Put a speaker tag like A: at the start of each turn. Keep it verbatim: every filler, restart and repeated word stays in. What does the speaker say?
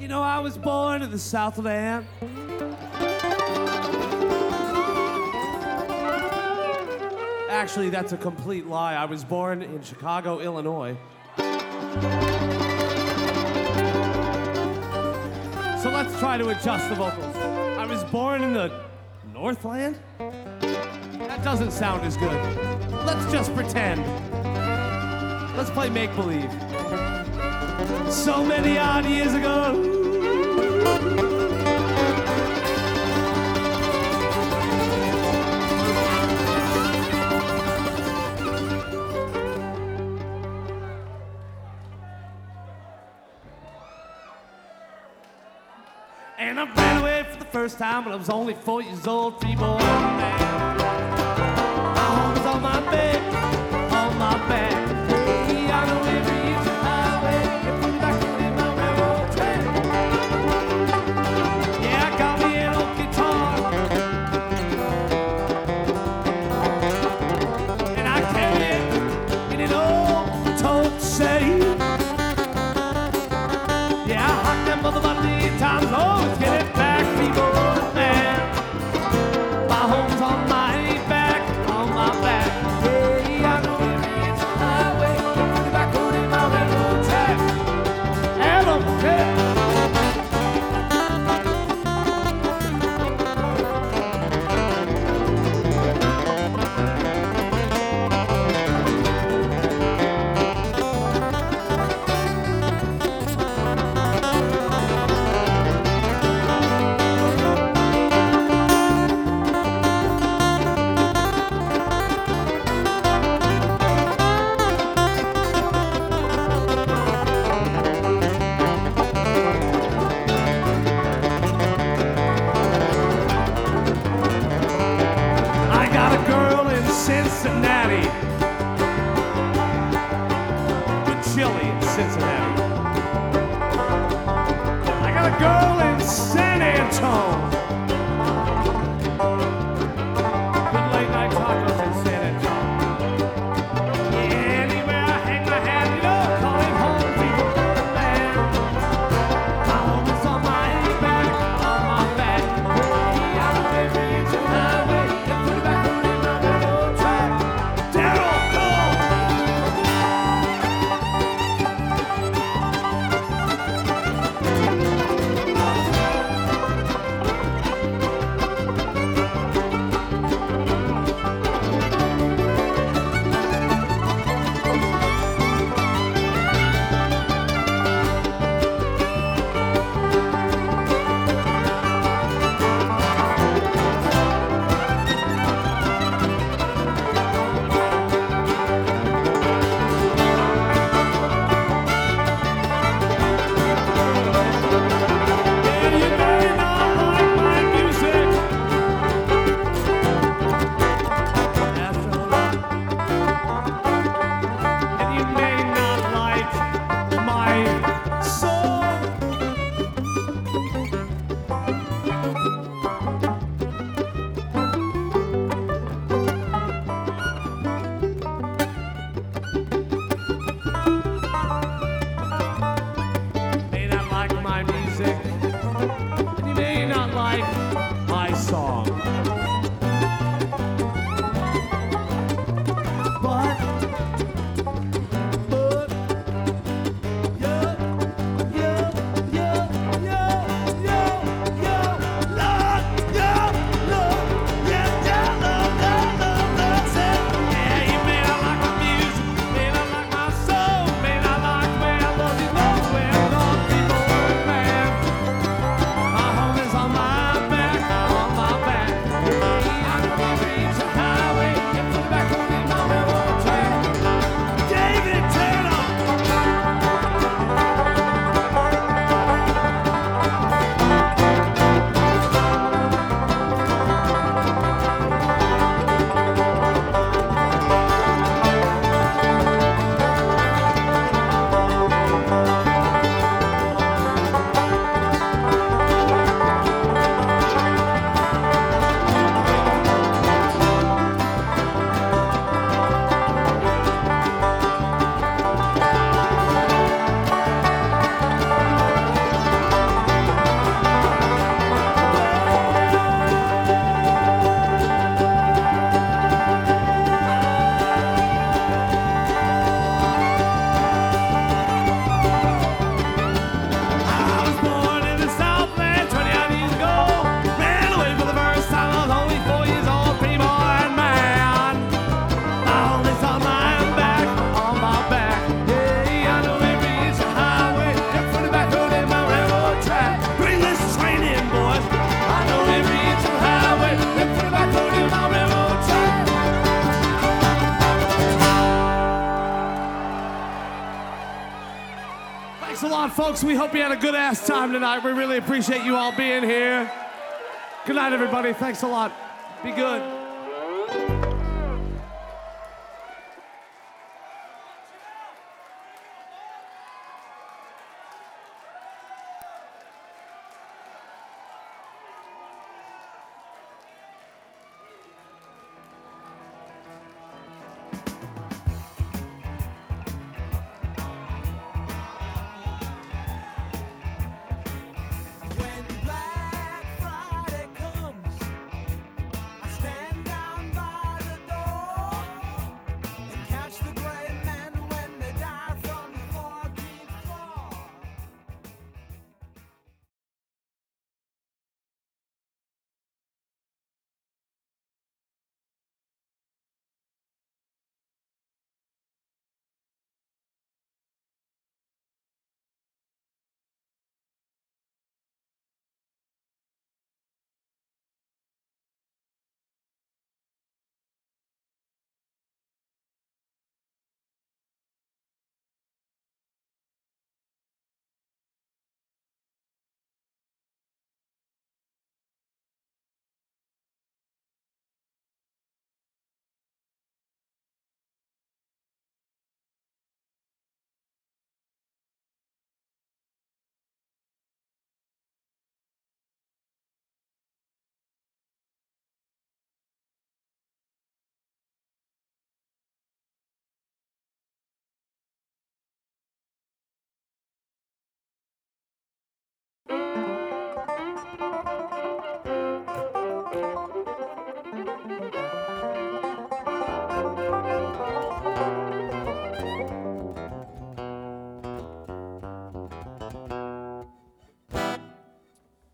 A: You know, I was born in the Southland. Actually, that's a complete lie. I was born in Chicago, Illinois. So let's try to adjust the vocals. I was born in the Northland? That doesn't sound as good. Let's just pretend. Let's play make-believe. So many odd years ago. And I ran away for the first time when I was only four years old, free boy man. My home was on my bed, on my back. Hey, I know every inch of the highway, and put me back in my railroad track. Yeah, I got me an old guitar, and I carry it in an old tote safe. Yeah, I hocked them mother body times, always get it back, people, man. My home's on my back, on my back. Hey, I know every inch of the highway, put it back on in my railroad track. And I'm okay. Cincinnati, good chili in Cincinnati. I got a girl in San Antone, good late night tacos in San Antone. Yeah, anywhere I hang my hat, you know, call it home, people, man. My home is on my back, on my back. Hey, I know every inch of the highway, and put it back on in my railroad track. Thanks a lot, folks. We hope you had a good ass time tonight. We really appreciate you all being here. Good night, everybody. Thanks a lot. Be good.